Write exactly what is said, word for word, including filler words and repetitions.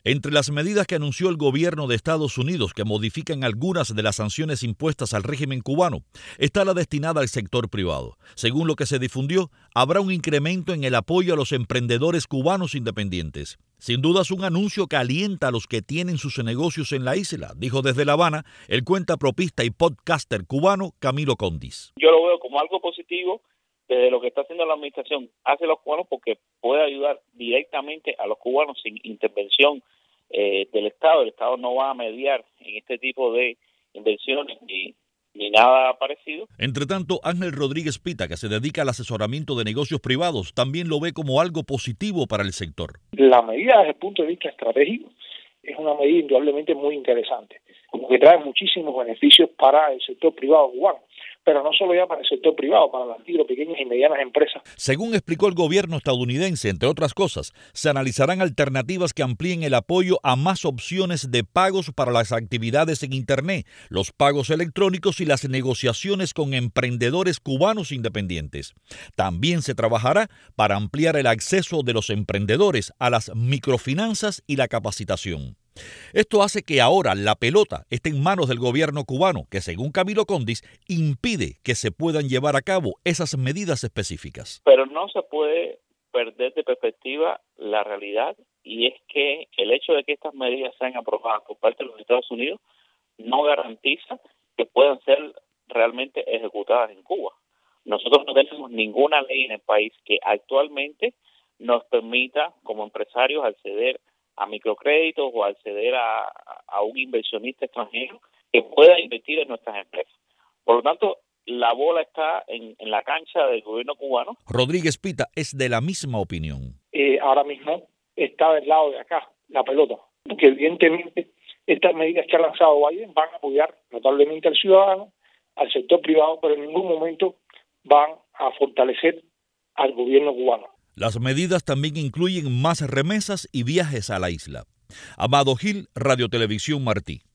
Entre las medidas que anunció el gobierno de Estados Unidos que modifican algunas de las sanciones impuestas al régimen cubano, está la destinada al sector privado. Según lo que se difundió, habrá un incremento en el apoyo a los emprendedores cubanos independientes. Sin duda es un anuncio que alienta a los que tienen sus negocios en la isla, dijo desde La Habana el cuentapropista y podcaster cubano Camilo Condis. Yo lo veo como algo positivo desde lo que está haciendo la administración hacia los cubanos, porque puede ayudar directamente a los cubanos sin intervención eh, del Estado. El Estado no va a mediar en este tipo de inversiones ni, ni nada parecido. Entre tanto, Ángel Rodríguez Pita, que se dedica al asesoramiento de negocios privados, también lo ve como algo positivo para el sector. La medida desde el punto de vista estratégico es una medida indudablemente muy interesante, como que trae muchísimos beneficios para el sector privado cubano. Pero no solo ya para el sector privado, para las micro, pequeñas y medianas empresas. Según explicó el gobierno estadounidense, entre otras cosas, se analizarán alternativas que amplíen el apoyo a más opciones de pagos para las actividades en Internet, los pagos electrónicos y las negociaciones con emprendedores cubanos independientes. También se trabajará para ampliar el acceso de los emprendedores a las microfinanzas y la capacitación. Esto hace que ahora la pelota esté en manos del gobierno cubano, que según Camilo Condis, impide que se puedan llevar a cabo esas medidas específicas. Pero no se puede perder de perspectiva la realidad, y es que el hecho de que estas medidas sean aprobadas por parte de los Estados Unidos no garantiza que puedan ser realmente ejecutadas en Cuba. Nosotros no tenemos ninguna ley en el país que actualmente nos permita, como empresarios, acceder a microcréditos o acceder a, a un inversionista extranjero que pueda invertir en nuestras empresas. Por lo tanto, la bola está en, en la cancha del gobierno cubano. Rodríguez Pita es de la misma opinión. Eh, ahora mismo está del lado de acá la pelota, porque evidentemente estas medidas que ha lanzado Biden van a apoyar notablemente al ciudadano, al sector privado, pero en ningún momento van a fortalecer al gobierno cubano. Las medidas también incluyen más remesas y viajes a la isla. Amado Gil, Radio Televisión Martí.